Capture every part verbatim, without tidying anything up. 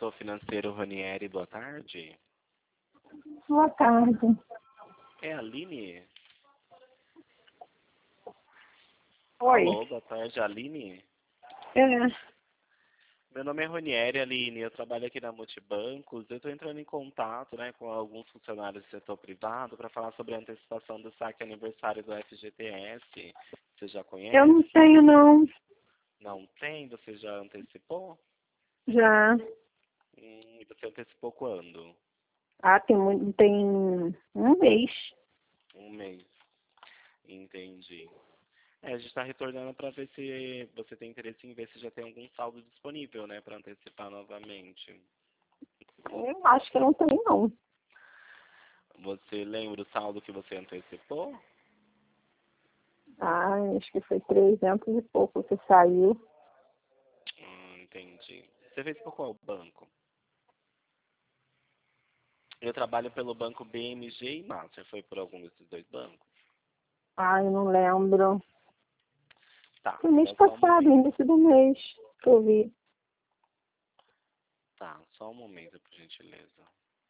setor financeiro Ranieri, boa tarde. Boa tarde. É a Aline? Oi. Alô, boa tarde, Aline? É. Meu nome é Ranieri, Aline, eu trabalho aqui na Multibancos. Eu estou entrando em contato, né, com alguns funcionários do setor privado para falar sobre a antecipação do saque aniversário do F G T S. Você já conhece? Eu não tenho, não. Não tem? Você já antecipou? Já. Hum, você antecipou quando? Ah, tem muito. Tem um mês. Um mês. Entendi. É, a gente está retornando para ver se você tem interesse em ver se já tem algum saldo disponível, né, para antecipar novamente. Eu acho que não tem, não. Você lembra o saldo que você antecipou? Ah, acho que foi trezentos e pouco que saiu. Hum, entendi. Você fez por qual banco? Eu trabalho pelo banco B M G e Master. Foi por algum desses dois bancos? Ah, eu não lembro. Tá, Foi mês então só um passado, momento. início do mês, que eu vi. Tá, só um momento, por gentileza.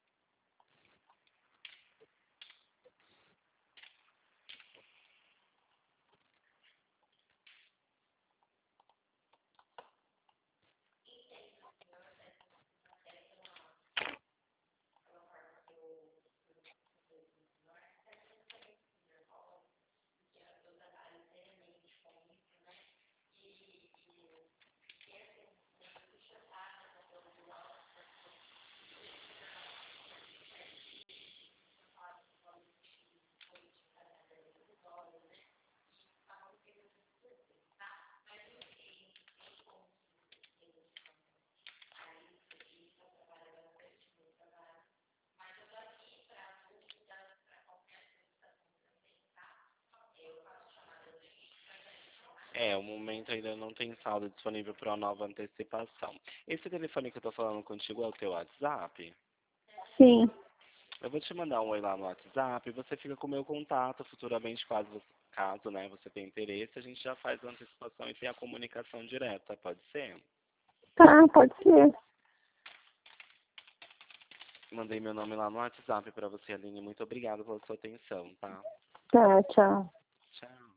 É, o momento ainda não tem saldo disponível para uma nova antecipação.Esse telefone que eu tô falando contigo é o teu WhatsApp? Sim. Eu vou te mandar um oi lá no WhatsApp e você fica com o meu contato futuramente, caso, você- caso né, você tenha interesse, a gente já faz a antecipação e tem a comunicação direta, pode ser? Tá, pode ser. Mandei meu nome lá no WhatsApp para você, Aline. Muito obrigado pela sua atenção, tá? Tá, tchau. Tchau.